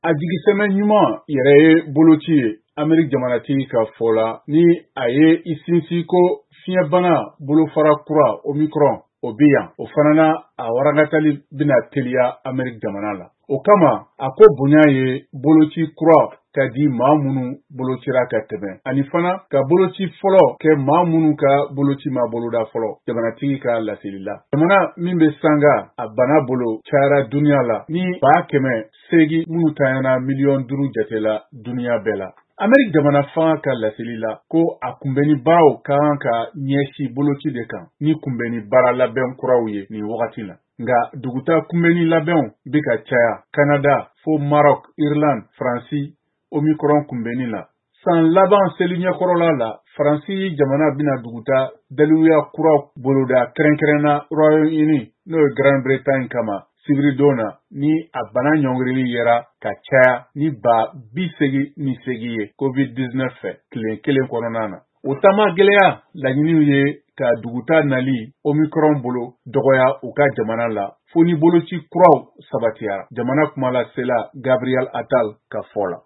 A jigisɛmɛ ɲuman yɛrɛ ye boloci ye Amérique jamanatigi ka fɔ la ni a ye i sinsin ko fiɲɛbana bolofara kura Omicron o bi yan o fana na a warankatali bɛna teliya Amérique jamana la. O kama a ko bonya ye boloci kura ka di maa minnu bolocira ka tɛmɛ ani fana ka boloci fɔlɔ kɛ maa minnu ka boloci ma boloda fɔlɔ jamanatigi ka laseli la. Jamana min bɛ sanga a bana bolo cayara duniya la ni 800 minnu tanyana miliyɔn 5 jate la duniya bɛɛ la. Amérique jamana fanga ka laseli la ko a kunbɛnni baaraw kan ka ɲɛsi boloci de kan ni kunbɛnni baara labɛn kuraw ye nin wagati la. Nga duguta kunbɛnni labɛnw bɛ ka caya Canada fo Maroc, Irlande, Faransi Omicron kunbɛnni la. San laban seli ɲɛkɔrɔla la Faransi jamana bɛna duguta daliluya kuraw boloda kɛrɛnkɛrɛnna Royaume-Uni n'o ye Grande-Bretagne kama Sibiridon ni a bana ɲɔngirili yera ka caya ni 88 ye COVID-19 fɛ tile kelen kɔnɔna na. O taama gɛlɛya laɲiniw ye ka duguta nali Omicron bolo dɔgɔya u ka jamana la fo ni boloci kuraw sabatiyara. Jamana kumalasela Gabriel Attal ka fɔ la.